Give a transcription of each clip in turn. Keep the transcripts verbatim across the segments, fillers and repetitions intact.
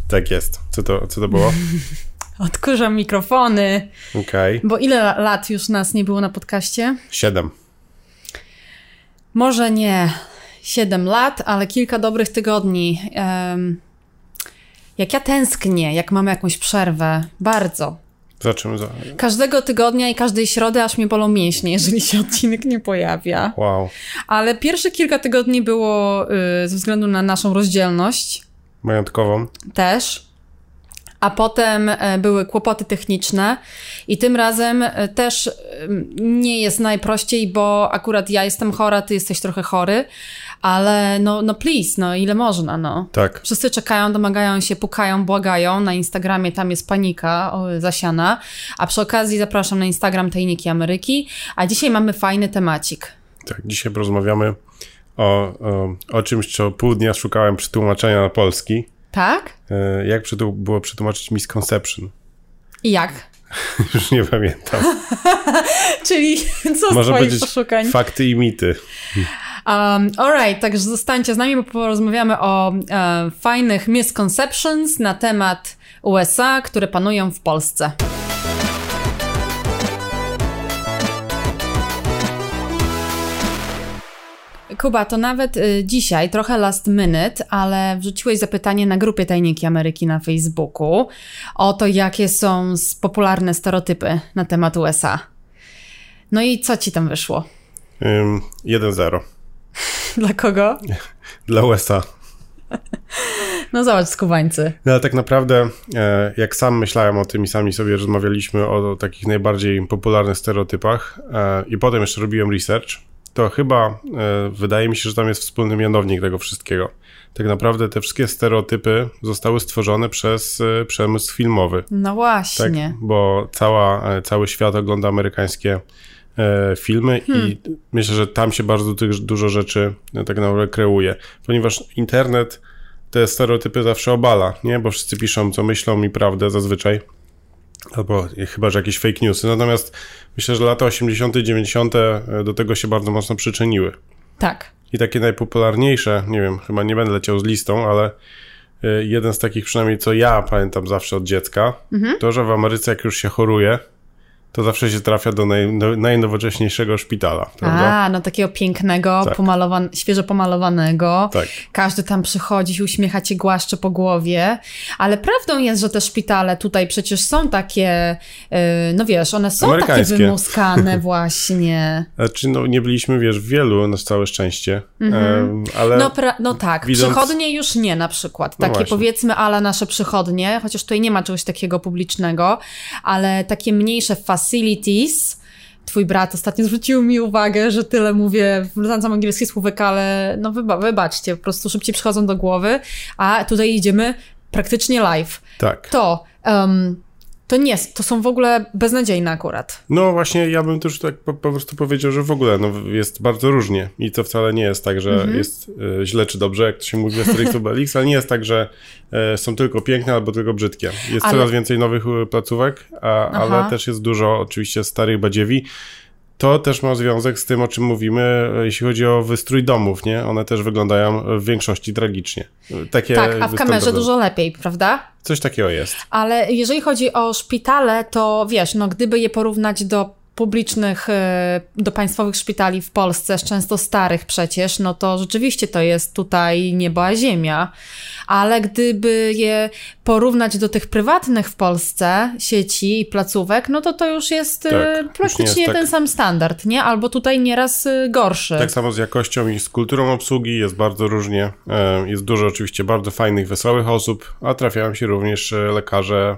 Tak jest. Co to, co to było? Odkurzam mikrofony. Okej. Okay. Bo ile lat już nas nie było na podcaście? Siedem. Może nie siedem lat, ale kilka dobrych tygodni. Um, jak ja tęsknię, jak mamy jakąś przerwę. Bardzo. Za czym? Za... Każdego tygodnia i każdej środy aż mnie bolą mięśnie, jeżeli się odcinek nie pojawia. Wow. Ale pierwsze kilka tygodni było y, ze względu na naszą rozdzielność. Majątkową. Też. A potem były kłopoty techniczne i tym razem też nie jest najprościej, bo akurat ja jestem chora, ty jesteś trochę chory, ale no, no please, no ile można, no. Tak. Wszyscy czekają, domagają się, pukają, błagają. Na Instagramie tam jest panika o, zasiana, a przy okazji zapraszam na Instagram Tajniki Ameryki, a dzisiaj mamy fajny temacik. Tak, dzisiaj porozmawiamy o, o, o czymś, co pół dnia szukałem przetłumaczenia na polski. Tak? Jak było przetłumaczyć misconception? I jak? Już nie pamiętam. Czyli co z Może twoich powiedzieć poszukań? Fakty i mity. Um, alright, także zostańcie z nami, bo porozmawiamy o e, fajnych misconceptions na temat U S A, które panują w Polsce. Kuba, to nawet y, dzisiaj, trochę last minute, ale wrzuciłeś zapytanie na grupie Tajniki Ameryki na Facebooku o to, jakie są popularne stereotypy na temat U S A. No i co ci tam wyszło? Um, jeden zero. Dla kogo? Dla U S A. No zobacz, skubańcy. No ale tak naprawdę, e, jak sam myślałem o tym i sami sobie rozmawialiśmy o, o takich najbardziej popularnych stereotypach e, i potem jeszcze robiłem research, to chyba e, wydaje mi się, że tam jest wspólny mianownik tego wszystkiego. Tak naprawdę te wszystkie stereotypy zostały stworzone przez e, przemysł filmowy. No właśnie. Tak? Bo cała, e, cały świat ogląda amerykańskie e, filmy hmm. i myślę, że tam się bardzo tych, dużo rzeczy e, tak naprawdę kreuje. Ponieważ internet te stereotypy zawsze obala, nie? Bo wszyscy piszą, co myślą i prawdę zazwyczaj. Albo chyba, że jakieś fake newsy. Natomiast myślę, że lata osiemdziesiąte, dziewięćdziesiąte do tego się bardzo mocno przyczyniły. Tak. I takie najpopularniejsze, nie wiem, chyba nie będę leciał z listą, ale jeden z takich przynajmniej, co ja pamiętam zawsze od dziecka, mhm. to, że w Ameryce jak już się choruje, to zawsze się trafia do naj, no, najnowocześniejszego szpitala, prawda? A, no takiego pięknego, tak. pomalowan- świeżo pomalowanego. Tak. Każdy tam przychodzi, uśmiecha cię, głaszcze po głowie. Ale prawdą jest, że te szpitale tutaj przecież są takie, yy, no wiesz, one są takie wymuskane właśnie. Znaczy, no nie byliśmy, wiesz, w wielu, na całe szczęście, mhm. e, ale... No, pra- no tak, widząc... przychodnie już nie na przykład. Takie no powiedzmy ala nasze przychodnie, chociaż tutaj nie ma czegoś takiego publicznego, ale takie mniejsze facilities. Twój brat ostatnio zwrócił mi uwagę, że tyle mówię, znam angielski słówek, ale no wyba- wybaczcie, po prostu szybciej przychodzą do głowy, a tutaj idziemy praktycznie live. Tak. To, um, to nie, to są w ogóle beznadziejne akurat. No właśnie, ja bym też tak po, po prostu powiedział, że w ogóle no, jest bardzo różnie i to wcale nie jest tak, że mm-hmm. jest e, źle czy dobrze, jak to się mówi w Asterix Obelix, ale nie jest tak, że e, są tylko piękne albo tylko brzydkie. Jest ale... coraz więcej nowych placówek, a, ale też jest dużo oczywiście starych badziewi. To też ma związek z tym, o czym mówimy, jeśli chodzi o wystrój domów, nie? One też wyglądają w większości tragicznie. Takie tak, a w kamerze dużo lepiej, prawda? Coś takiego jest. Ale jeżeli chodzi o szpitale, to wiesz, no gdyby je porównać do publicznych, do państwowych szpitali w Polsce, często starych przecież, no to rzeczywiście to jest tutaj niebo a ziemia. Ale gdyby je porównać do tych prywatnych w Polsce sieci i placówek, no to to już jest tak, praktycznie już jest ten tak... sam standard, nie? Albo tutaj nieraz gorszy. Tak samo z jakością i z kulturą obsługi jest bardzo różnie. Jest dużo oczywiście bardzo fajnych, wesołych osób, a trafiają się również lekarze,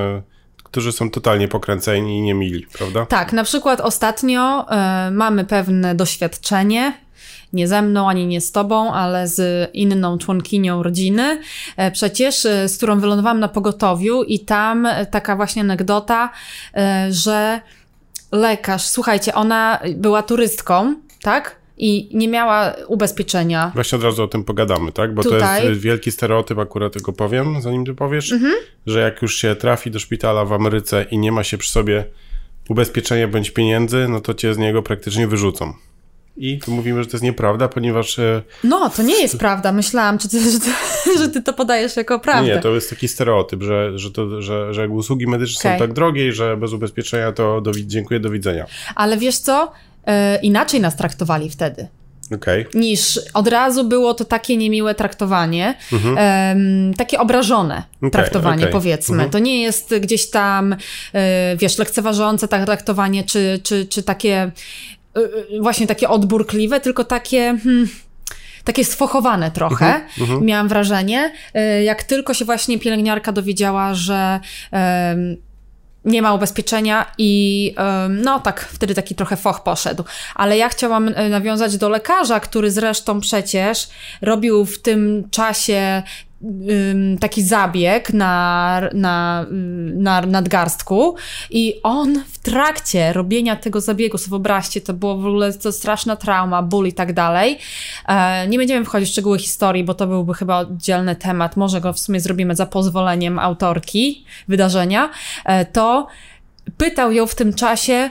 którzy są totalnie pokręceni i niemili, prawda? Tak, na przykład ostatnio y, mamy pewne doświadczenie, nie ze mną, ani nie z tobą, ale z inną członkinią rodziny, y, przecież, y, z którą wylądowałam na pogotowiu i tam y, taka właśnie anegdota, y, że lekarz, słuchajcie, ona była turystką, tak? I nie miała ubezpieczenia. Właśnie od razu o tym pogadamy, tak? Bo Tutaj. To jest wielki stereotyp, akurat tego powiem, zanim ty powiesz, mhm. że jak już się trafi do szpitala w Ameryce i nie ma się przy sobie ubezpieczenia bądź pieniędzy, no to cię z niego praktycznie wyrzucą. I tu mówimy, że to jest nieprawda, ponieważ... No, to nie jest prawda. Myślałam, że ty, że ty, że ty to podajesz jako prawdę. Nie, to jest taki stereotyp, że, że, to, że, że usługi medyczne okay. są tak drogie i że bez ubezpieczenia to do, dziękuję, do widzenia. Ale wiesz co? Yy, inaczej nas traktowali wtedy. Okay. Niż od razu było to takie niemiłe traktowanie, mhm. um, takie obrażone okay, traktowanie, okay. powiedzmy. Mhm. To nie jest gdzieś tam, y, wiesz, lekceważące traktowanie, czy, czy, czy takie y, właśnie takie odburkliwe, tylko takie... Hmm, takie sfochowane trochę, uh-huh, uh-huh. miałam wrażenie. Jak tylko się właśnie pielęgniarka dowiedziała, że um, nie ma ubezpieczenia i um, no tak, wtedy taki trochę foch poszedł. Ale ja chciałam nawiązać do lekarza, który zresztą przecież robił w tym czasie um, taki zabieg na, na, na nadgarstku i on w trakcie robienia tego zabiegu, sobie wyobraźcie, to było w ogóle to straszna trauma, ból i tak dalej. E, nie będziemy wchodzić w szczegóły historii, bo to byłby chyba oddzielny temat, może go w sumie zrobimy za pozwoleniem autorki wydarzenia, e, to pytał ją w tym czasie,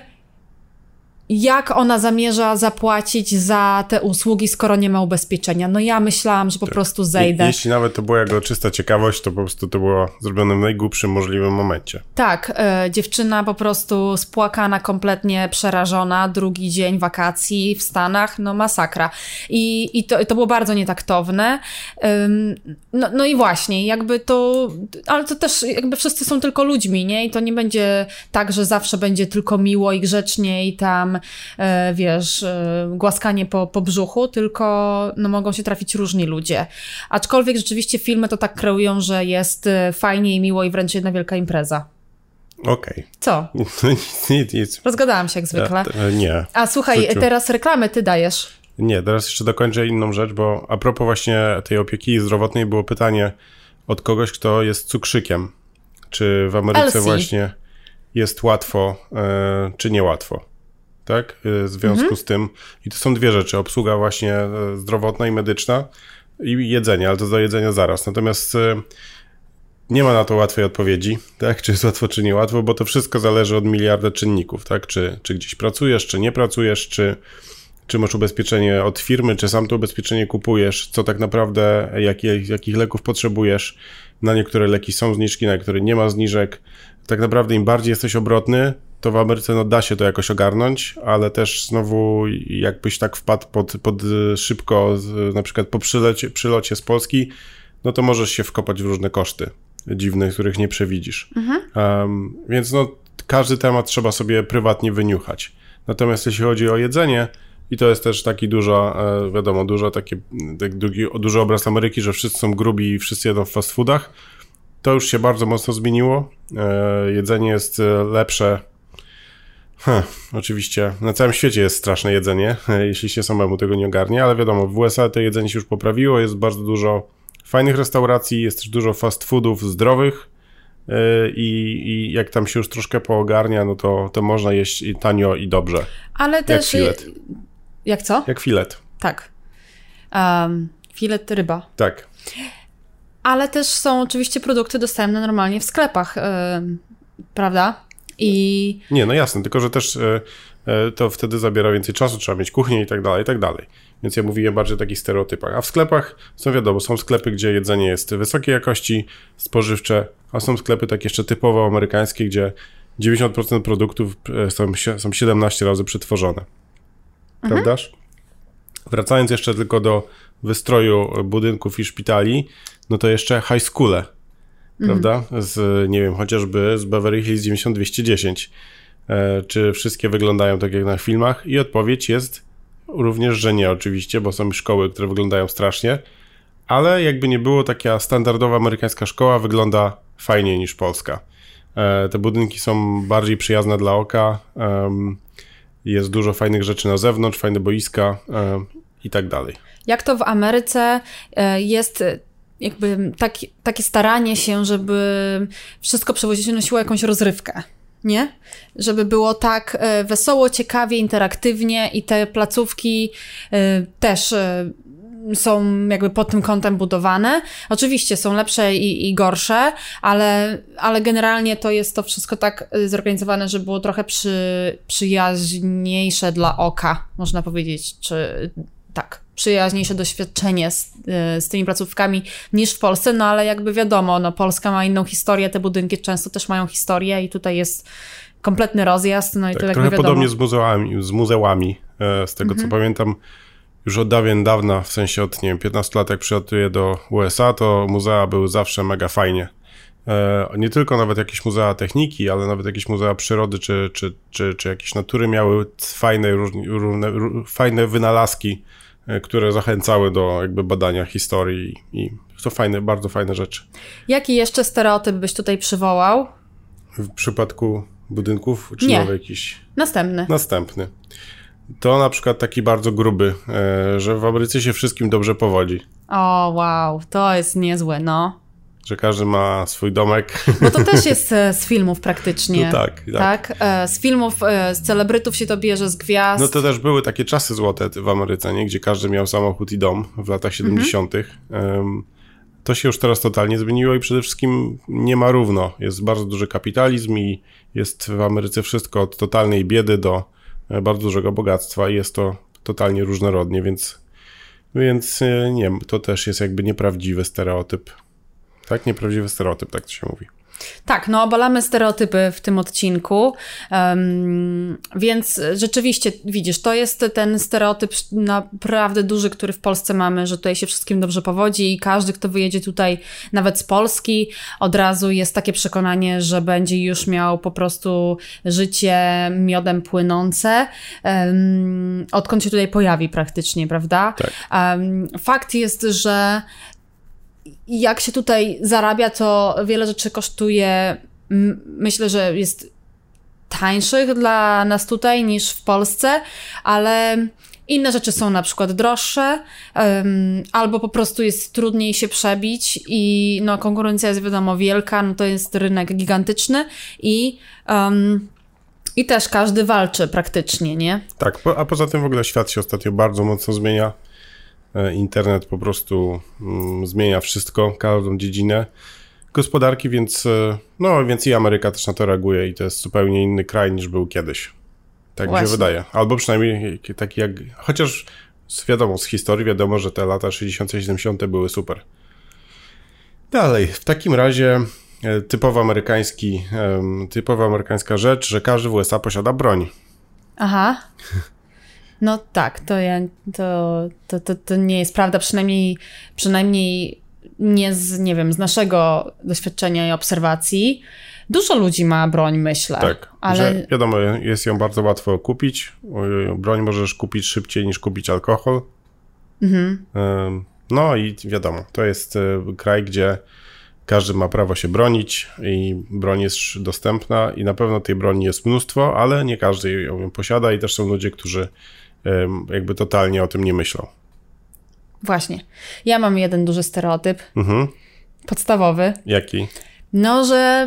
jak ona zamierza zapłacić za te usługi, skoro nie ma ubezpieczenia. No ja myślałam, że po prostu zejdę. Je, jeśli nawet to była jego czysta ciekawość, to po prostu to było zrobione w najgłupszym możliwym momencie. Tak, e, dziewczyna po prostu spłakana, kompletnie przerażona, drugi dzień wakacji w Stanach, no masakra. I, i to, to było bardzo nietaktowne. Ym, no, no i właśnie, jakby to, ale to też jakby wszyscy są tylko ludźmi, nie? I to nie będzie tak, że zawsze będzie tylko miło i grzecznie i tam E, wiesz, e, głaskanie po, po brzuchu, tylko no, mogą się trafić różni ludzie. Aczkolwiek rzeczywiście filmy to tak kreują, że jest fajnie i miło i wręcz jedna wielka impreza. Okej. Okay. Co? nic, nic, nic. Rozgadałam się jak zwykle. Ja, nie. A słuchaj, Rzuciu. teraz reklamy ty dajesz. Nie, teraz jeszcze dokończę inną rzecz, bo a propos właśnie tej opieki zdrowotnej było pytanie od kogoś, kto jest cukrzykiem. Czy w Ameryce L C właśnie jest łatwo, e, czy niełatwo? Tak, w związku mhm. z tym. I to są dwie rzeczy, obsługa właśnie zdrowotna i medyczna i jedzenie, ale to do jedzenia zaraz. Natomiast nie ma na to łatwej odpowiedzi, tak, czy jest łatwo, czy niełatwo, bo to wszystko zależy od miliarda czynników, tak, czy, czy gdzieś pracujesz, czy nie pracujesz, czy, czy masz ubezpieczenie od firmy, czy sam to ubezpieczenie kupujesz, co tak naprawdę, jakie, jakich leków potrzebujesz. Na niektóre leki są zniżki, na niektóre nie ma zniżek. Tak naprawdę im bardziej jesteś obrotny, to w Ameryce no, da się to jakoś ogarnąć, ale też znowu jakbyś tak wpadł pod, pod szybko, na przykład po przylecie, przylocie z Polski, no to możesz się wkopać w różne koszty dziwne, których nie przewidzisz. Mhm. Um, więc no, każdy temat trzeba sobie prywatnie wyniuchać. Natomiast jeśli chodzi o jedzenie, i to jest też taki dużo, wiadomo, dużo taki, tak duży, duży obraz Ameryki, że wszyscy są grubi i wszyscy jedzą w fast foodach, to już się bardzo mocno zmieniło. E, jedzenie jest lepsze. Huh, oczywiście na całym świecie jest straszne jedzenie, jeśli się samemu tego nie ogarnie, ale wiadomo, w U S A to jedzenie się już poprawiło, jest bardzo dużo fajnych restauracji, jest też dużo fast foodów zdrowych yy, i jak tam się już troszkę poogarnia, no to, to można jeść i tanio i dobrze. Ale jak też... filet. Jak co? Jak filet. Tak. Um, filet ryba. Tak. Ale też są oczywiście produkty dostępne normalnie w sklepach, yy, prawda? I... Nie, no jasne, tylko że też e, e, to wtedy zabiera więcej czasu, trzeba mieć kuchnię i tak dalej, i tak dalej. Więc ja mówiłem bardziej o takich stereotypach. A w sklepach są wiadomo, są sklepy, gdzie jedzenie jest wysokiej jakości, spożywcze, a są sklepy takie jeszcze typowo amerykańskie, gdzie dziewięćdziesiąt procent produktów są, są siedemnaście razy przetworzone. Mhm. Prawdaż? Wracając jeszcze tylko do wystroju budynków i szpitali, no to jeszcze high schoole. Prawda? Z, nie wiem, chociażby z Beverly Hills dziewięćdziesiąt dwieście dziesięć. E, czy wszystkie wyglądają tak jak na filmach? I odpowiedź jest również, że nie oczywiście, bo są szkoły, które wyglądają strasznie, ale jakby nie było, taka standardowa amerykańska szkoła wygląda fajniej niż polska. E, te budynki są bardziej przyjazne dla oka, e, jest dużo fajnych rzeczy na zewnątrz, fajne boiska e, i tak dalej. Jak to w Ameryce e, jest... jakby taki, takie staranie się, żeby wszystko przywoziciło jakąś rozrywkę, nie? Żeby było tak e, wesoło, ciekawie, interaktywnie i te placówki e, też e, są jakby pod tym kątem budowane. Oczywiście są lepsze i, i gorsze, ale, ale generalnie to jest to wszystko tak zorganizowane, żeby było trochę przy, przyjaźniejsze dla oka, można powiedzieć, czy tak, przyjaźniejsze doświadczenie z, z tymi placówkami niż w Polsce, no ale jakby wiadomo, no Polska ma inną historię, te budynki często też mają historię i tutaj jest kompletny rozjazd, no i tak, to jakby trochę wiadomo. podobnie z muzeami, z muzełami, z tego mhm. co pamiętam, już od dawien dawna, w sensie od, nie wiem, piętnastu lat, jak przylatuję do U S A, to muzea były zawsze mega fajnie. E, nie tylko nawet jakieś muzea techniki, ale nawet jakieś muzea przyrody, czy, czy, czy, czy jakieś natury miały fajne, różne, różne, fajne wynalazki, e, które zachęcały do jakby badania historii i to fajne, bardzo fajne rzeczy. Jaki jeszcze stereotyp byś tutaj przywołał? W przypadku budynków, czy nie. nowy jakiś? Następny. Następny. To na przykład taki bardzo gruby, e, że w Ameryce się wszystkim dobrze powodzi. O, wow, to jest niezłe, no. Że każdy ma swój domek. No to też jest z filmów praktycznie. No tak, tak. tak? Z filmów, z celebrytów się to bierze, z gwiazd. No to też były takie czasy złote w Ameryce, nie? Gdzie każdy miał samochód i dom w latach siedemdziesiątych. Um, to się już teraz totalnie zmieniło i przede wszystkim nie ma równo. Jest bardzo duży kapitalizm i jest w Ameryce wszystko od totalnej biedy do bardzo dużego bogactwa i jest to totalnie różnorodnie, więc, więc nie, to też jest jakby nieprawdziwy stereotyp. Tak? Nieprawdziwy stereotyp, tak to się mówi. Tak, no obalamy stereotypy w tym odcinku, um, więc rzeczywiście, widzisz, to jest ten stereotyp naprawdę duży, który w Polsce mamy, że tutaj się wszystkim dobrze powodzi i każdy, kto wyjedzie tutaj nawet z Polski, od razu jest takie przekonanie, że będzie już miał po prostu życie miodem płynące, um, odkąd się tutaj pojawi praktycznie, prawda? Tak. Um, fakt jest, że jak się tutaj zarabia, to wiele rzeczy kosztuje, myślę, że jest tańszych dla nas tutaj niż w Polsce, ale inne rzeczy są na przykład droższe, um, albo po prostu jest trudniej się przebić i no, konkurencja jest wiadomo wielka, no to jest rynek gigantyczny i um, i też każdy walczy praktycznie, nie? Tak, a poza tym w ogóle świat się ostatnio bardzo mocno zmienia. Internet po prostu mm, zmienia wszystko, każdą dziedzinę gospodarki, więc no, więc i Ameryka też na to reaguje i to jest zupełnie inny kraj niż był kiedyś. Tak mi się wydaje. Albo przynajmniej taki jak, chociaż wiadomo, z historii wiadomo, że te lata sześćdziesiąte siedemdziesiąte były super. Dalej, w takim razie typowo amerykański, typowa amerykańska rzecz, że każdy w U S A posiada broń. Aha. No tak, to, ja, to, to, to, to nie jest prawda, przynajmniej, przynajmniej nie z, nie wiem, z naszego doświadczenia i obserwacji. Dużo ludzi ma broń, myślę. Tak, ale że wiadomo, jest ją bardzo łatwo kupić. Broń możesz kupić szybciej niż kupić alkohol. Mhm. No i wiadomo, to jest kraj, gdzie każdy ma prawo się bronić i broń jest dostępna i na pewno tej broni jest mnóstwo, ale nie każdy ją posiada i też są ludzie, którzy jakby totalnie o tym nie myślą. Właśnie. Ja mam jeden duży stereotyp. Mhm. Podstawowy. Jaki? No, że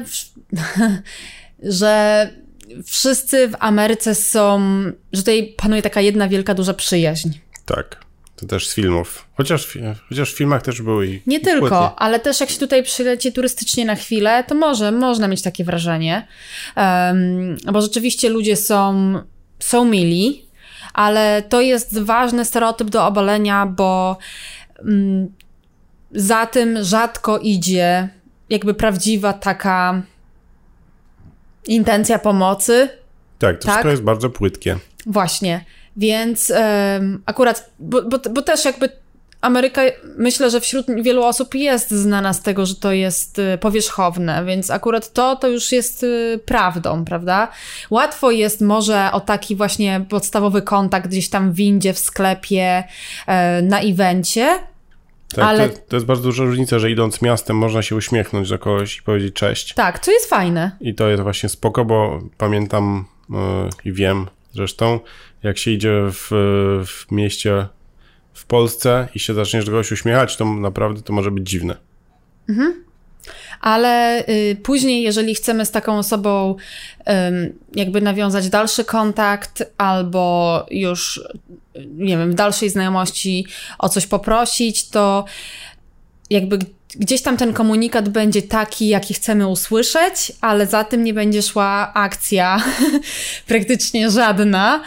że wszyscy w Ameryce są, że tutaj panuje taka jedna wielka, duża przyjaźń. Tak. To też z filmów. Chociaż, chociaż w filmach też były i Nie i tylko, płytnie. ale też jak się tutaj przyleci turystycznie na chwilę, to może, można mieć takie wrażenie. Um, bo rzeczywiście ludzie są, są mili, ale to jest ważny stereotyp do obalenia, bo um, za tym rzadko idzie jakby prawdziwa taka intencja pomocy. Tak, to tak? wszystko jest bardzo płytkie. Właśnie. Więc um, akurat, bo, bo, bo też jakby Ameryka, myślę, że wśród wielu osób jest znana z tego, że to jest powierzchowne, więc akurat to, to już jest prawdą, prawda? Łatwo jest może o taki właśnie podstawowy kontakt gdzieś tam w windzie, w sklepie, na evencie, Tak, ale... to, to jest bardzo duża różnica, że idąc miastem można się uśmiechnąć do kogoś i powiedzieć cześć. Tak, to jest fajne. I to jest właśnie spoko, bo pamiętam yy, i wiem zresztą, jak się idzie w, w mieście w Polsce i się zaczniesz do kogoś uśmiechać, to naprawdę to może być dziwne. Mhm. Ale y, później, jeżeli chcemy z taką osobą y, jakby nawiązać dalszy kontakt albo już, nie wiem, w dalszej znajomości o coś poprosić, to jakby gdzieś tam ten komunikat będzie taki, jaki chcemy usłyszeć, ale za tym nie będzie szła akcja praktycznie żadna.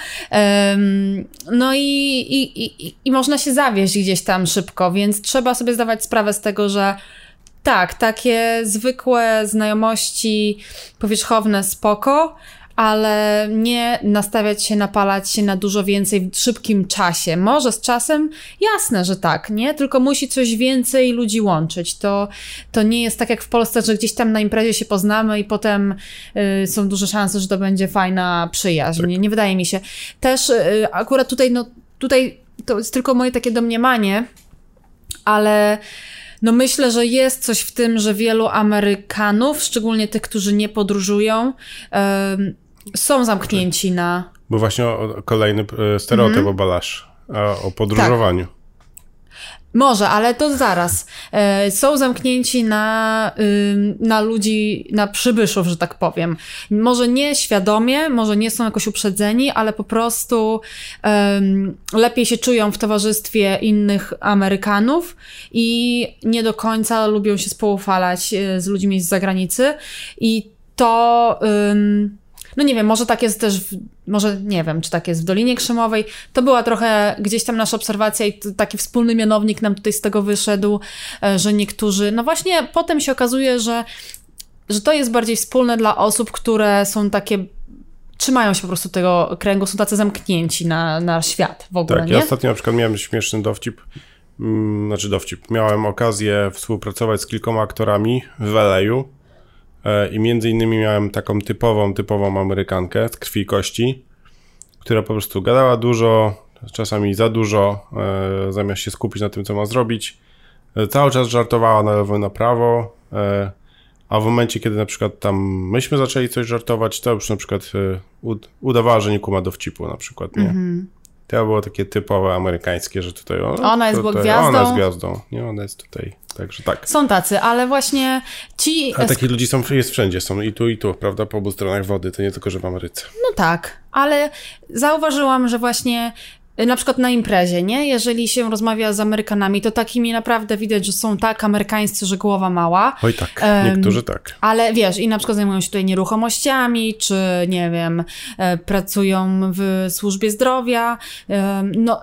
Um, no i, i, i, i można się zawieść gdzieś tam szybko, więc trzeba sobie zdawać sprawę z tego, że tak, takie zwykłe znajomości powierzchowne spoko, ale nie nastawiać się, napalać się na dużo więcej w szybkim czasie. Może z czasem, jasne, że tak, nie? Tylko musi coś więcej ludzi łączyć. To, to nie jest tak jak w Polsce, że gdzieś tam na imprezie się poznamy i potem y, są duże szanse, że to będzie fajna przyjaźń. Tak. Nie, nie wydaje mi się. Też y, akurat tutaj, no tutaj to jest tylko moje takie domniemanie, ale no myślę, że jest coś w tym, że wielu Amerykanów, szczególnie tych, którzy nie podróżują, y, są zamknięci na... Bo właśnie o, kolejny stereotyp mm. obalasz, o, o podróżowaniu. Tak. Może, ale to zaraz. E, są zamknięci na, y, na ludzi, na przybyszów, że tak powiem. Może nie świadomie, może nie są jakoś uprzedzeni, ale po prostu y, lepiej się czują w towarzystwie innych Amerykanów i nie do końca lubią się spoufalać z ludźmi z zagranicy. I to... Y, No nie wiem, może tak jest też, w, może nie wiem, czy tak jest w Dolinie Krzemowej. To była trochę gdzieś tam nasza obserwacja i taki wspólny mianownik nam tutaj z tego wyszedł, że niektórzy, no właśnie potem się okazuje, że, że to jest bardziej wspólne dla osób, które są takie, trzymają się po prostu tego kręgu, są tacy zamknięci na, na świat w ogóle, tak, nie? Ja ostatnio na przykład miałem śmieszny dowcip, hmm, znaczy dowcip, miałem okazję współpracować z kilkoma aktorami w L A-u. I między innymi miałem taką typową, typową Amerykankę z krwi i kości, która po prostu gadała dużo, czasami za dużo, e, zamiast się skupić na tym, co ma zrobić. E, cały czas żartowała na lewo i na prawo, e, a w momencie, kiedy na przykład tam myśmy zaczęli coś żartować, to już na przykład e, ud- udawała, że nie kuma dowcipu na przykład, nie? Mm-hmm. To było takie typowe amerykańskie, że tutaj... O, ona jest tutaj, gwiazdą. Ona jest gwiazdą, nie? Ona jest tutaj, także tak. Są tacy, ale właśnie ci... A takich ludzi są, jest wszędzie, są i tu, i tu, prawda? Po obu stronach wody, to nie tylko, że w Ameryce. No tak, ale zauważyłam, że właśnie na przykład na imprezie, nie? Jeżeli się rozmawia z Amerykanami, to takimi naprawdę widać, że są tak amerykańscy, że głowa mała. Oj tak, niektórzy tak. Ale wiesz, i na przykład zajmują się tutaj nieruchomościami, czy nie wiem, pracują w służbie zdrowia. No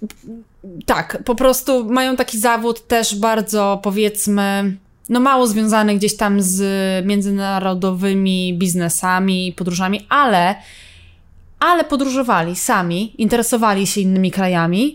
tak, po prostu mają taki zawód też bardzo, powiedzmy, no mało związany gdzieś tam z międzynarodowymi biznesami i podróżami, ale ale podróżowali sami, interesowali się innymi krajami,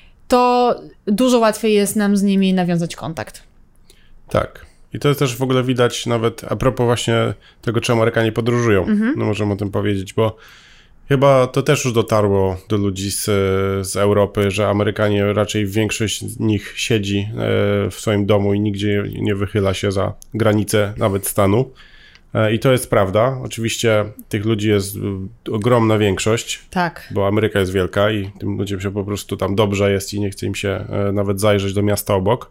to dużo łatwiej jest nam z nimi nawiązać kontakt. Tak. I to jest też w ogóle widać nawet a propos właśnie tego, czy Amerykanie podróżują. Mhm. No możemy o tym powiedzieć, bo chyba to też już dotarło do ludzi z, z Europy, że Amerykanie raczej większość z nich siedzi w swoim domu i nigdzie nie wychyla się za granicę nawet stanu. I to jest prawda. Oczywiście tych ludzi jest ogromna większość, tak. Bo Ameryka jest wielka i tym ludziom się po prostu tam dobrze jest i nie chce im się nawet zajrzeć do miasta obok.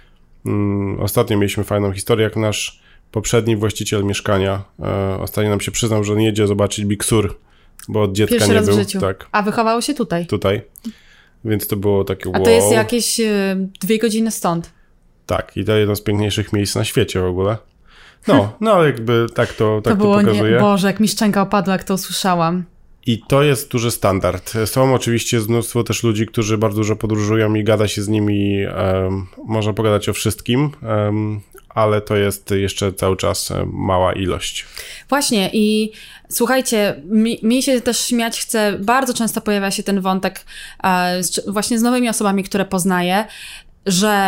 Ostatnio mieliśmy fajną historię, jak nasz poprzedni właściciel mieszkania ostatnio nam się przyznał, że on jedzie zobaczyć Big Sur, bo od dziecka Pierwszy nie raz był. W życiu. Tak. A wychowało się tutaj? Tutaj. Więc to było takie wow. A to jest jakieś dwie godziny stąd. Tak. I to jedno z piękniejszych miejsc na świecie w ogóle. No, no jakby tak to, tak to, było to pokazuje. Nie, Boże, jak mi szczęka opadła, jak to usłyszałam. I to jest duży standard. Są oczywiście mnóstwo też ludzi, którzy bardzo dużo podróżują i gada się z nimi, um, można pogadać o wszystkim, um, ale to jest jeszcze cały czas mała ilość. Właśnie i słuchajcie, mi, mi się też śmiać chce, bardzo często pojawia się ten wątek e, z, właśnie z nowymi osobami, które poznaję, że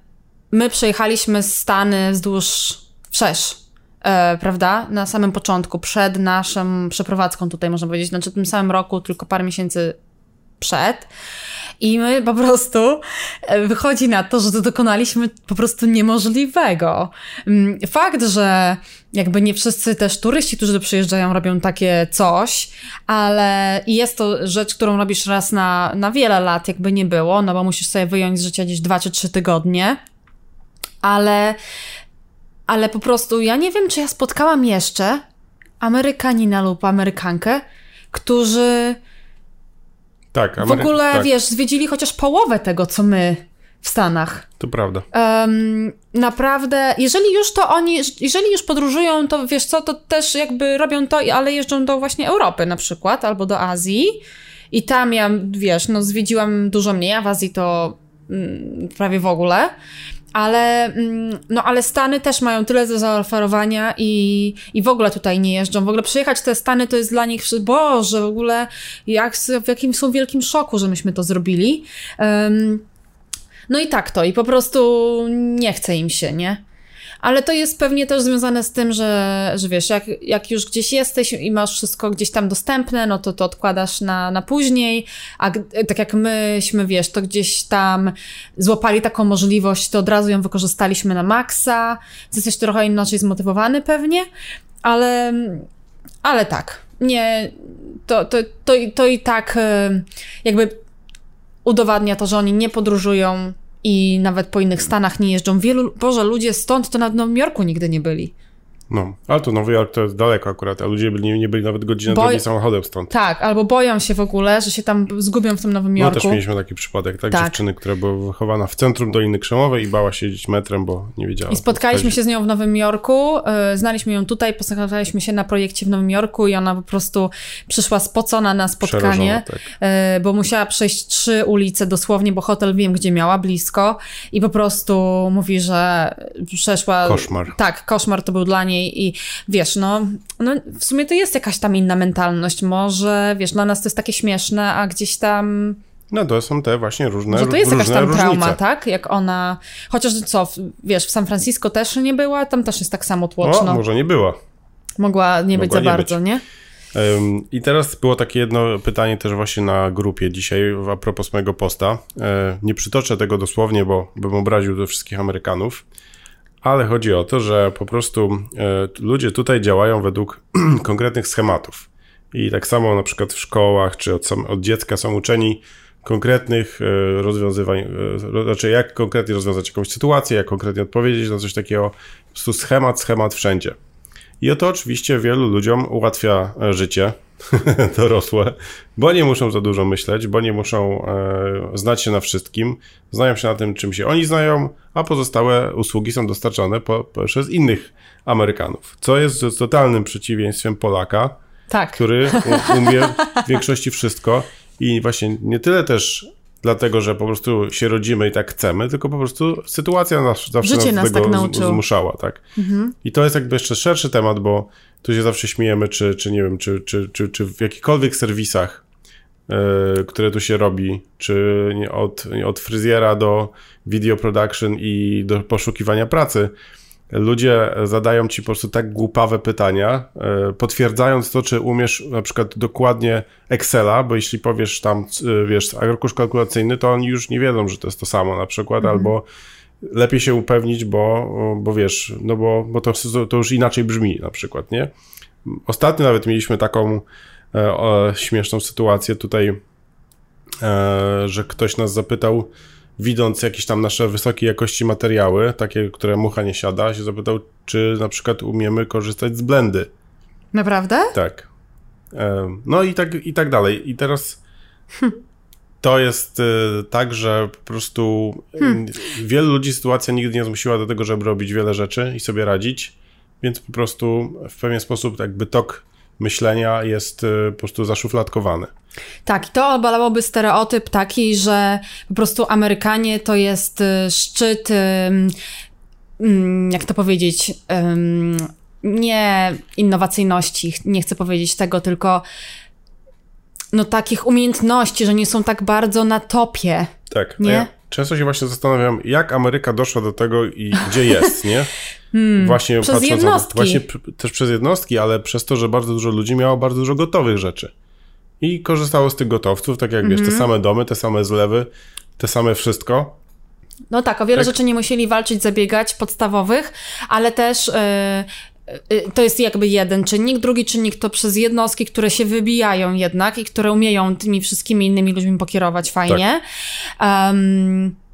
my przejechaliśmy Stany wzdłuż wszerz, e, prawda? Na samym początku, przed naszą przeprowadzką tutaj, można powiedzieć, znaczy w tym samym roku, tylko parę miesięcy przed. I my po prostu, wychodzi na to, że to dokonaliśmy po prostu niemożliwego. Fakt, że jakby nie wszyscy też turyści, którzy tu przyjeżdżają, robią takie coś, ale jest to rzecz, którą robisz raz na, na wiele lat, jakby nie było, no bo musisz sobie wyjąć z życia gdzieś dwa czy trzy tygodnie, ale ale po prostu ja nie wiem, czy ja spotkałam jeszcze Amerykanina lub Amerykankę, którzy tak, Amery- w ogóle, tak. wiesz, zwiedzili chociaż połowę tego, co my w Stanach. To prawda. Um, naprawdę, jeżeli już to oni, jeżeli już podróżują, to wiesz co, to też jakby robią to, ale jeżdżą do właśnie Europy na przykład, albo do Azji i tam ja, wiesz, no zwiedziłam dużo mniej, a w Azji to mm, prawie w ogóle. Ale, no, ale Stany też mają tyle do zaoferowania i, i w ogóle tutaj nie jeżdżą. W ogóle przyjechać te Stany to jest dla nich, Boże, w ogóle jak, w jakim są wielkim szoku, że myśmy to zrobili. Um, no i tak to. I po prostu nie chce im się, nie? Ale to jest pewnie też związane z tym, że, że wiesz, jak, jak już gdzieś jesteś i masz wszystko gdzieś tam dostępne, no to to odkładasz na, na później, a tak jak myśmy, wiesz, to gdzieś tam złapali taką możliwość, to od razu ją wykorzystaliśmy na maksa. Jesteś trochę inaczej zmotywowany pewnie, ale, ale tak, nie, to, to, to, to i tak jakby udowadnia to, że oni nie podróżują i nawet po innych stanach nie jeżdżą. Wielu, Boże, ludzie stąd to nad Nowym Jorku nigdy nie byli. No, ale to Nowy Jork to jest daleko akurat, a ludzie byli, nie byli nawet godzinę Bo... drogi samochodem stąd. Tak, albo boją się w ogóle, że się tam zgubią w tym Nowym Jorku. No też mieliśmy taki przypadek, tak? tak. Dziewczyny, która była wychowana w centrum Doliny Krzemowej i bała się jeździć metrem, bo nie wiedziała. I spotkaliśmy się z nią w Nowym Jorku, yy, znaliśmy ją tutaj, poznaliśmy się na projekcie w Nowym Jorku i ona po prostu przyszła spocona na spotkanie, tak. yy, bo musiała przejść trzy ulice dosłownie, bo hotel wiem, gdzie miała, blisko i po prostu mówi, że przeszła... Koszmar. Tak, koszmar to był dla niej i wiesz, no, no w sumie to jest jakaś tam inna mentalność, może, wiesz, dla nas to jest takie śmieszne, a gdzieś tam... No to są te właśnie różne Że to jest jakaś tam różnice. trauma, tak? Jak ona... Chociaż co, wiesz, w San Francisco też nie była, tam też jest tak samo tłoczno. O, może nie była. Mogła nie Mogła być za nie bardzo, być. nie? Um, I teraz było takie jedno pytanie też właśnie na grupie dzisiaj a propos mojego posta. E, nie przytoczę tego dosłownie, bo bym obraził do wszystkich Amerykanów, ale chodzi o to, że po prostu e, ludzie tutaj działają według konkretnych schematów. I tak samo na przykład w szkołach, czy od, sam, od dziecka są uczeni konkretnych e, rozwiązywań, e, znaczy jak konkretnie rozwiązać jakąś sytuację, jak konkretnie odpowiedzieć na coś takiego, po prostu schemat, schemat wszędzie. I to oczywiście wielu ludziom ułatwia życie dorosłe, bo nie muszą za dużo myśleć, bo nie muszą e, znać się na wszystkim, znają się na tym, czym się oni znają, a pozostałe usługi są dostarczane po, po, przez innych Amerykanów, co jest totalnym przeciwieństwem Polaka, tak. który umie w większości wszystko i właśnie nie tyle też dlatego, że po prostu się rodzimy i tak chcemy, tylko po prostu sytuacja nas zawsze Życie nas nas do tego tak nauczyło. zmuszała, tak. Mhm. I to jest jakby jeszcze szerszy temat, bo tu się zawsze śmiejemy, czy, czy nie wiem, czy, czy, czy, czy w jakichkolwiek serwisach, yy, które tu się robi, czy nie, od, nie, od fryzjera do video production i do poszukiwania pracy, ludzie zadają ci po prostu tak głupawe pytania, yy, potwierdzając to, czy umiesz na przykład dokładnie Excela, bo jeśli powiesz tam, yy, wiesz, arkusz kalkulacyjny, to oni już nie wiedzą, że to jest to samo na przykład, mm. albo lepiej się upewnić, bo, bo wiesz, no bo, bo to, to już inaczej brzmi na przykład, nie? Ostatnio nawet mieliśmy taką e, e, śmieszną sytuację tutaj, e, że ktoś nas zapytał, widząc jakieś tam nasze wysokiej jakości materiały, takie, które mucha nie siada, się zapytał, czy na przykład umiemy korzystać z blendy. Naprawdę? Tak. E, no i tak, i tak dalej. I teraz hm. to jest e, tak, że po prostu hmm. wielu ludzi sytuacja nigdy nie zmusiła do tego, żeby robić wiele rzeczy i sobie radzić, więc po prostu w pewien sposób jakby tok myślenia jest e, po prostu zaszufladkowany. Tak, i to obalałoby stereotyp taki, że po prostu Amerykanie to jest szczyt, jak to powiedzieć, nie innowacyjności, nie chcę powiedzieć tego, tylko no takich umiejętności, że nie są tak bardzo na topie. Tak, nie? Ja często się właśnie zastanawiam, jak Ameryka doszła do tego i gdzie jest, nie? Hmm, właśnie przez jednostki. Na, właśnie też przez jednostki, ale przez to, że bardzo dużo ludzi miało bardzo dużo gotowych rzeczy. I korzystało z tych gotowców, tak jak mm-hmm. wiesz, te same domy, te same zlewy, te same wszystko. No tak, o wiele tak. rzeczy nie musieli walczyć, zabiegać, podstawowych, ale też yy, yy, to jest jakby jeden czynnik. Drugi czynnik to przez jednostki, które się wybijają jednak i które umieją tymi wszystkimi innymi ludźmi pokierować fajnie. Tak. Um,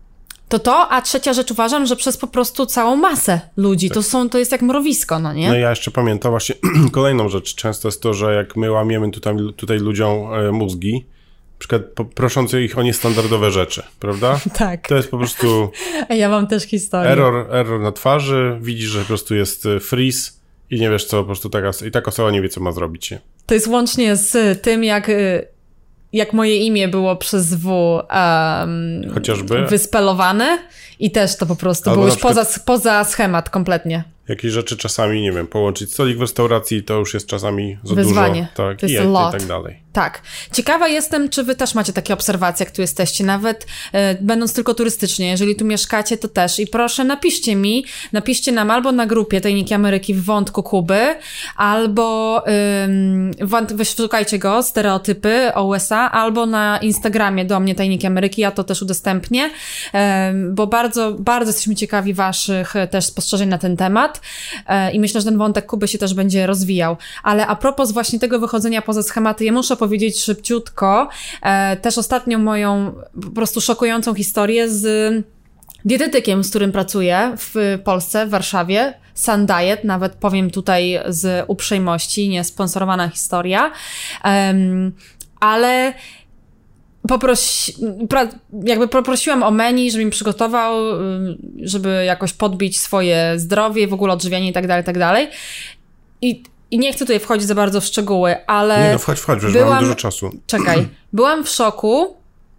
To to, a trzecia rzecz uważam, że przez po prostu całą masę ludzi. Tak. To są, to jest jak mrowisko, no nie? No ja jeszcze pamiętam właśnie kolejną rzecz. Często jest to, że jak my łamiemy tutaj, tutaj ludziom e, mózgi, na przykład prosząc ich o niestandardowe rzeczy, prawda? Tak. To jest po prostu... Ja mam też historię. Error, error na twarzy, widzisz, że po prostu jest freeze i nie wiesz co, po prostu taka, i taka osoba nie wie, co ma zrobić. Nie? To jest łącznie z tym, jak... jak moje imię było przez W um, chociażby wyspelowane i też to po prostu albo było już przykład... poza, poza schemat kompletnie. Jakieś rzeczy czasami, nie wiem, połączyć stolik w restauracji, to już jest czasami za Wyzwanie. dużo. Tak, to jest i, a lot. i tak dalej. Tak. Ciekawa jestem, czy wy też macie takie obserwacje, jak tu jesteście, nawet e, będąc tylko turystycznie. Jeżeli tu mieszkacie, to też. I proszę, napiszcie mi, napiszcie nam albo na grupie Tajniki Ameryki w wątku Kuby, albo ym, wyszukajcie go, stereotypy o U S A, albo na Instagramie do mnie Tajniki Ameryki, ja to też udostępnię, ym, bo bardzo, bardzo jesteśmy ciekawi waszych też spostrzeżeń na ten temat yy, i myślę, że ten wątek Kuby się też będzie rozwijał. Ale a propos właśnie tego wychodzenia poza schematy, ja muszę powiedzieć szybciutko, e, też ostatnio moją po prostu szokującą historię z dietetykiem, z którym pracuję w Polsce, w Warszawie, Sun Diet, nawet powiem tutaj z uprzejmości, nie sponsorowana historia, um, ale poprosi, pra, jakby poprosiłam o menu, żeby mi przygotował, żeby jakoś podbić swoje zdrowie, w ogóle odżywianie i tak dalej, i tak dalej. I I nie chcę tutaj wchodzić za bardzo w szczegóły, ale... Nie no, wchodź, wchodź, byłam... mamy dużo czasu. Czekaj. Byłam w szoku,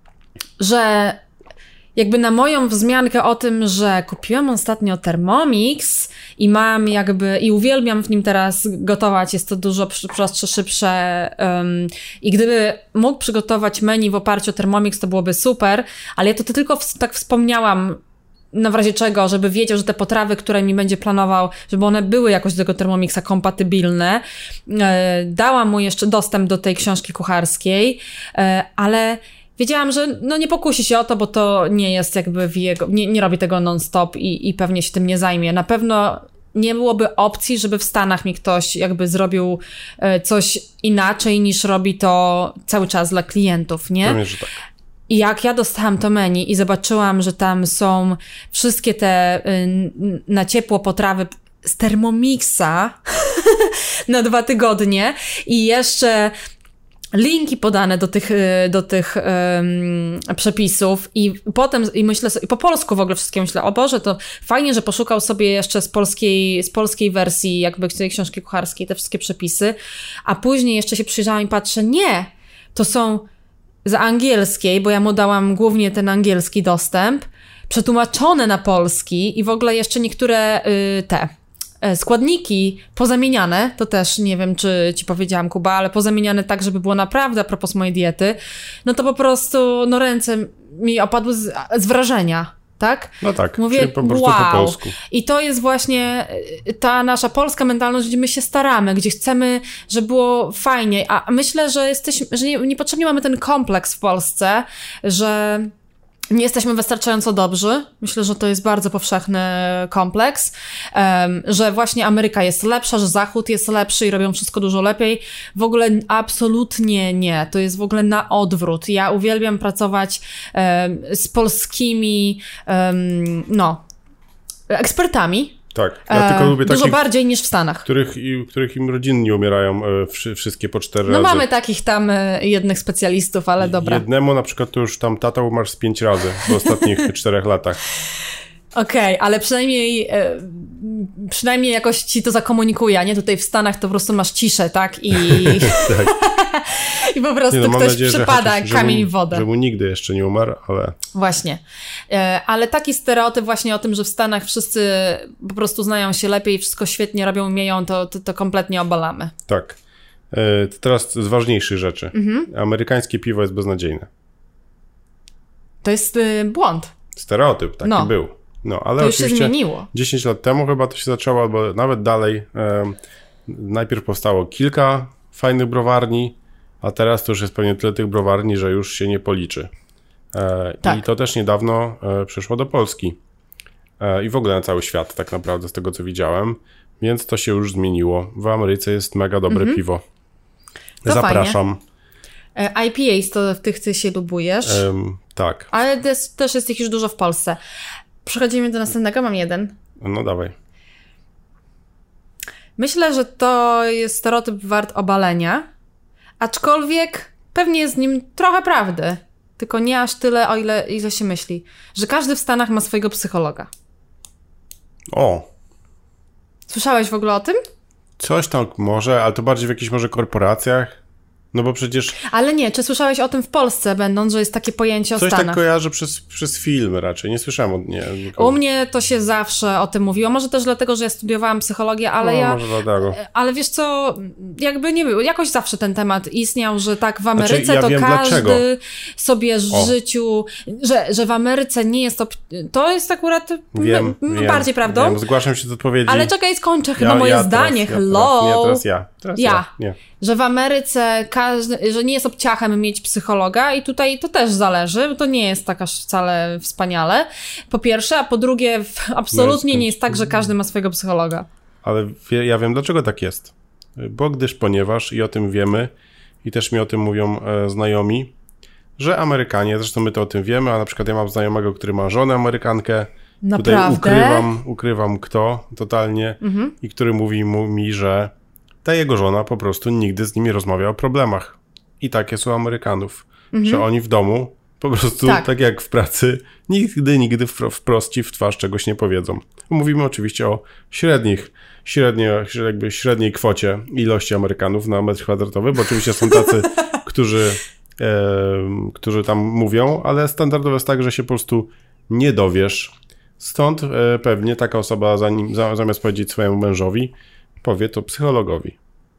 że jakby na moją wzmiankę o tym, że kupiłam ostatnio Thermomix i mam jakby... I uwielbiam w nim teraz gotować, jest to dużo prostsze, szybsze um, i gdyby mógł przygotować menu w oparciu o Thermomix, to byłoby super, ale ja to, to tylko w, tak wspomniałam, na w razie czego, żeby wiedział, że te potrawy, które mi będzie planował, żeby one były jakoś do tego Thermomixa kompatybilne. E, dałam mu jeszcze dostęp do tej książki kucharskiej, e, ale wiedziałam, że no nie pokusi się o to, bo to nie jest jakby w jego, nie, nie robi tego non-stop i, i pewnie się tym nie zajmie. Na pewno nie byłoby opcji, żeby w Stanach mi ktoś jakby zrobił e, coś inaczej niż robi to cały czas dla klientów, nie? Pewnie, że tak. I jak ja dostałam to menu i zobaczyłam, że tam są wszystkie te y, na ciepło potrawy z Thermomixa na dwa tygodnie i jeszcze linki podane do tych, do tych um, przepisów i potem, i myślę sobie, i po polsku w ogóle wszystkie myślę, o Boże, to fajnie, że poszukał sobie jeszcze z polskiej, z polskiej wersji jakby tej książki kucharskiej te wszystkie przepisy, a później jeszcze się przyjrzałam i patrzę, nie, to są z angielskiej, bo ja mu dałam głównie ten angielski dostęp, przetłumaczone na polski i w ogóle jeszcze niektóre y, te y, składniki pozamieniane, to też nie wiem, czy ci powiedziałam, Kuba, ale pozamieniane tak, żeby było naprawdę a propos mojej diety, no to po prostu, no ręce mi opadły z, z wrażenia. Tak? No tak, mówię, po prostu wow. po polsku. I to jest właśnie ta nasza polska mentalność, gdzie my się staramy, gdzie chcemy, żeby było fajnie, a myślę, że jesteśmy, że nie, niepotrzebnie mamy ten kompleks w Polsce, że nie jesteśmy wystarczająco dobrzy. Myślę, że to jest bardzo powszechny kompleks, um, że właśnie Ameryka jest lepsza, że Zachód jest lepszy i robią wszystko dużo lepiej. W ogóle absolutnie nie. To jest w ogóle na odwrót. Ja uwielbiam pracować um, z polskimi um, no, ekspertami. Tak, ja tylko lubię Dużo takich, bardziej niż w Stanach. Których, których im rodziny nie umierają e, wszystkie po cztery no razy. No mamy takich tam e, jednych specjalistów, ale dobra. Jednemu na przykład to już tam tata umarł z pięć razy w ostatnich czterech latach. Okej, okay, ale przynajmniej e, przynajmniej jakoś ci to zakomunikuje, a nie tutaj w Stanach to po prostu masz ciszę, tak? I, tak. I po prostu nie, no, ktoś nadzieję, przypada chociaż, kamień mu, w wodę. Że mu nigdy jeszcze nie umarł, ale... Właśnie. E, ale taki stereotyp właśnie o tym, że w Stanach wszyscy po prostu znają się lepiej, wszystko świetnie robią, umieją, to, to, to kompletnie obalamy. Tak. E, to teraz z ważniejszych rzeczy. Mhm. Amerykańskie piwo jest beznadziejne. To jest y, błąd. Stereotyp taki no. był. No, ale to już się zmieniło. dziesięć lat temu chyba to się zaczęło, albo nawet dalej. E, najpierw powstało kilka fajnych browarni, a teraz to już jest pewnie tyle tych browarni, że już się nie policzy. E, tak. I to też niedawno e, przyszło do Polski. E, I w ogóle na cały świat tak naprawdę, z tego co widziałem. Więc to się już zmieniło. W Ameryce jest mega dobre mhm. piwo. To Zapraszam. Fajnie. I P As to w tych ty się lubujesz? E, Tak. Ale też, też jest ich już dużo w Polsce. Przechodzimy do następnego, mam jeden. No dawaj. Myślę, że to jest stereotyp wart obalenia, aczkolwiek pewnie jest w nim trochę prawdy, tylko nie aż tyle, o ile, ile się myśli, że każdy w Stanach ma swojego psychologa. O. Słyszałeś w ogóle o tym? Coś tam może, ale to bardziej w jakichś może korporacjach. No bo przecież... Ale nie, czy słyszałeś o tym w Polsce, będąc, że jest takie pojęcie o Coś Stanach? tak kojarzę przez, przez film raczej, nie słyszałem od nie. Nikogo. U mnie to się zawsze o tym mówiło, może też dlatego, że ja studiowałam psychologię, ale no, ja... może dlatego. Ale wiesz co, jakby nie było, jakoś zawsze ten temat istniał, że tak w Ameryce znaczy, ja to wiem każdy dlaczego. sobie w O. życiu, że, że w Ameryce nie jest to... To jest akurat Wiem, m, wiem, bardziej prawdą. Wiem, zgłaszam się do odpowiedzi. Ale czekaj, skończę chyba ja, moje ja zdanie, teraz, hello. Ja teraz, nie, teraz ja. Teraz ja. Ja. Nie. Że w Ameryce każdy, że nie jest obciachem mieć psychologa i tutaj to też zależy, bo to nie jest tak aż wcale wspaniale. Po pierwsze, a po drugie w, absolutnie No nie jest tak, że każdy ma swojego psychologa. Ale wie, ja wiem, dlaczego tak jest. Bo gdyż, ponieważ, i o tym wiemy, i też mi o tym mówią e, znajomi, że Amerykanie, zresztą my to o tym wiemy, a na przykład ja mam znajomego, który ma żonę Amerykankę, Naprawdę? tutaj ukrywam, ukrywam kto totalnie, Mhm. i który mówi mu, mi, że ta jego żona po prostu nigdy z nimi rozmawia o problemach. I takie są Amerykanów, Mhm. że oni w domu po prostu, Tak. tak, jak w pracy, nigdy, nigdy wpro- wprost ci w twarz czegoś nie powiedzą. Mówimy oczywiście o średnich, średnio, jakby średniej kwocie ilości Amerykanów na metr kwadratowy, bo oczywiście są tacy, którzy, e, którzy tam mówią, ale standardowo jest tak, że się po prostu nie dowiesz. Stąd e, pewnie taka osoba zanim, za, zamiast powiedzieć swojemu mężowi, powie to psychologowi.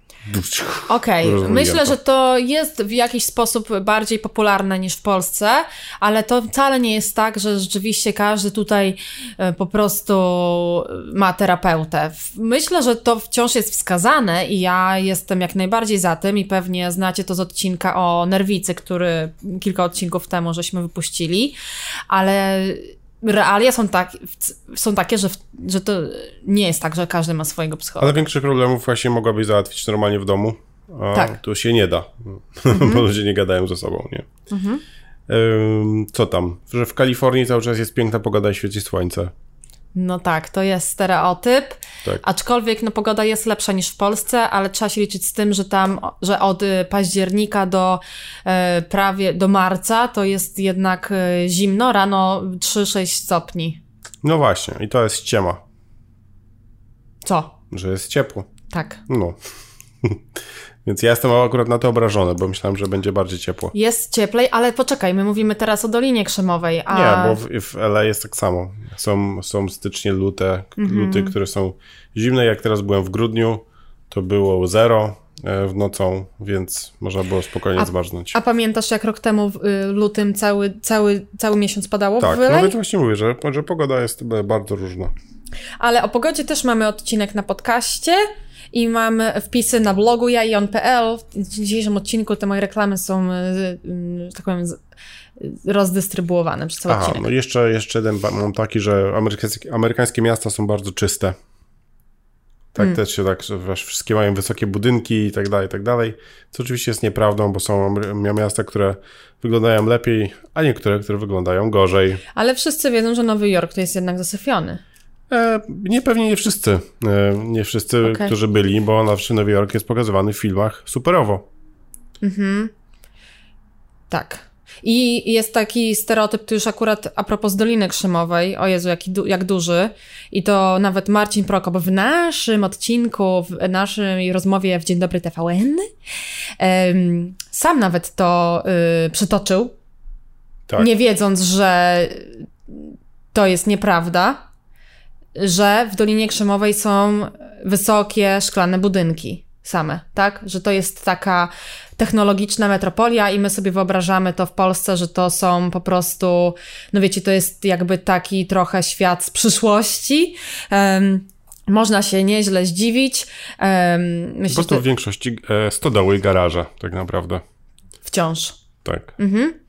Okej, Rozumiem myślę, to. że to jest w jakiś sposób bardziej popularne niż w Polsce, ale to wcale nie jest tak, że rzeczywiście każdy tutaj e, po prostu ma terapeutę. W- Myślę, że to wciąż jest wskazane i ja jestem jak najbardziej za tym i pewnie znacie to z odcinka o nerwicy, który kilka odcinków temu żeśmy wypuścili, ale realia są, tak, są takie, że, w- że to nie jest tak, że każdy ma swojego psychologa. Ale większych problemów właśnie mogłabyś załatwić normalnie w domu, a Tak. tu się nie da, bo ludzie nie gadają ze sobą, nie? Mhm. Ym, co tam? Że w Kalifornii cały czas jest piękna pogoda i świeci słońce. No tak, to jest stereotyp, Tak. aczkolwiek no, pogoda jest lepsza niż w Polsce, ale trzeba się liczyć z tym, że tam, że od y, października do e, prawie do marca to jest jednak e, zimno, rano trzy sześć stopni. No właśnie, i to jest ściema, Co? że jest ciepło. Tak. No. Więc ja jestem akurat na to obrażony, bo myślałem, że będzie bardziej ciepło. Jest cieplej, ale poczekaj, my mówimy teraz o Dolinie Krzemowej, a... Nie, bo w, w L A jest tak samo. Są, są stycznie, lute, Mhm. luty, które są zimne. Jak teraz byłem w grudniu, to było zero e, w nocą, więc można było spokojnie A- zmarznąć. A pamiętasz, jak rok temu w y, lutym cały, cały, cały miesiąc padało Tak, w L A? no więc właśnie mówię, że, że pogoda jest e, bardzo różna. Ale o pogodzie też mamy odcinek na podcaście i mamy wpisy na blogu ja i on kropka p l. W dzisiejszym odcinku te moje reklamy są, y, y, że tak powiem, z- rozdystrybuowane przez cały Aha, odcinek. no jeszcze, jeszcze jeden ba- mam taki, że amerykańskie, amerykańskie miasta są bardzo czyste. Tak Mm. też się tak, że wiesz, wszystkie mają wysokie budynki i tak dalej, i tak dalej. Co oczywiście jest nieprawdą, bo są amery- miasta, które wyglądają lepiej, a niektóre, które wyglądają gorzej. Ale wszyscy wiedzą, że Nowy Jork to jest jednak zasyfiony. E, nie, pewnie nie wszyscy. E, nie wszyscy, Okej. którzy byli, bo zawsze Nowy Jork jest pokazywany w filmach superowo. Mhm. Tak. I jest taki stereotyp, to już akurat a propos Doliny Krzemowej, o Jezu, jaki du- jak duży. I to nawet Marcin Prokop w naszym odcinku, w naszej rozmowie w Dzień Dobry T V N em, sam nawet to y, przytoczył, Tak. nie wiedząc, że to jest nieprawda, że w Dolinie Krzemowej są wysokie szklane budynki same, tak? Że to jest taka technologiczna metropolia i my sobie wyobrażamy to w Polsce, że to są po prostu, no wiecie, to jest jakby taki trochę świat z przyszłości. Um, można się nieźle zdziwić. Um, Po myślę, prostu że w większości e, stodoły i garaże, tak naprawdę. wciąż. Tak. Mhm.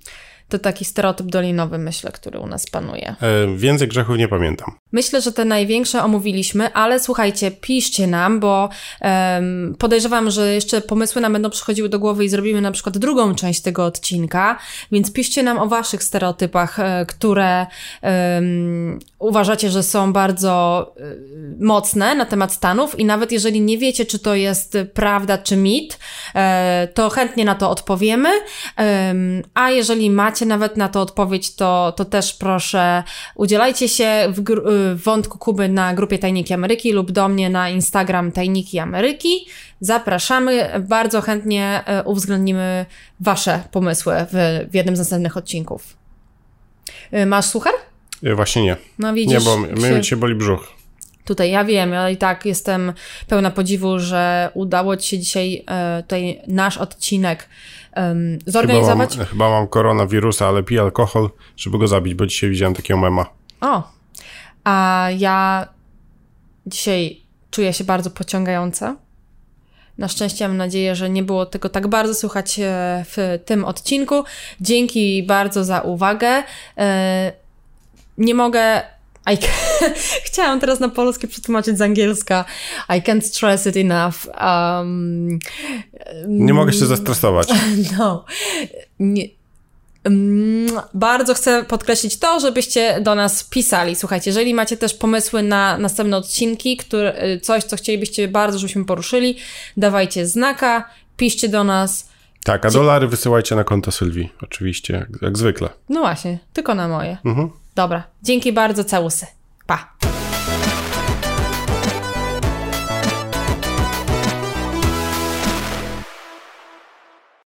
To taki stereotyp dolinowy, myślę, który u nas panuje. E, więcej grzechów nie pamiętam. Myślę, że te największe omówiliśmy, ale słuchajcie, piszcie nam, bo um, podejrzewam, że jeszcze pomysły nam będą przychodziły do głowy i zrobimy na przykład drugą część tego odcinka, więc piszcie nam o waszych stereotypach, e, które um, uważacie, że są bardzo e, mocne na temat Stanów i nawet jeżeli nie wiecie, czy to jest prawda, czy mit, e, to chętnie na to odpowiemy, e, a jeżeli macie nawet na to odpowiedź, to, to też proszę udzielajcie się w, gr- w wątku Kuby na grupie Tajniki Ameryki lub do mnie na Instagram Tajniki Ameryki. Zapraszamy, bardzo chętnie uwzględnimy wasze pomysły w, w jednym z następnych odcinków. Masz suchar? Właśnie nie. No widzisz. Nie, bo mnie się... dzisiaj boli brzuch. Tutaj ja wiem, ale i tak jestem pełna podziwu, że udało ci się dzisiaj e, tutaj nasz odcinek um, zorganizować. Chyba mam, chyba mam koronawirusa, ale piję alkohol, żeby go zabić, bo dzisiaj widziałem takiego mema. O, a ja dzisiaj czuję się bardzo pociągająca. Na szczęście mam nadzieję, że nie było tego tak bardzo słychać w tym odcinku. Dzięki bardzo za uwagę. E, nie mogę... I Chciałam teraz na polskie przetłumaczyć z angielska. I can't stress it enough. Um, nie mogę się zestresować. No. Nie. Um, bardzo chcę podkreślić to, żebyście do nas pisali. Słuchajcie, jeżeli macie też pomysły na następne odcinki, które, coś, co chcielibyście bardzo, żebyśmy poruszyli, dawajcie znaka, piszcie do nas. Tak, a dolary wysyłajcie na konto Sylwii, oczywiście, jak, jak zwykle. No właśnie, tylko na moje. Mhm. Dobra, dzięki bardzo, całusy. Pa!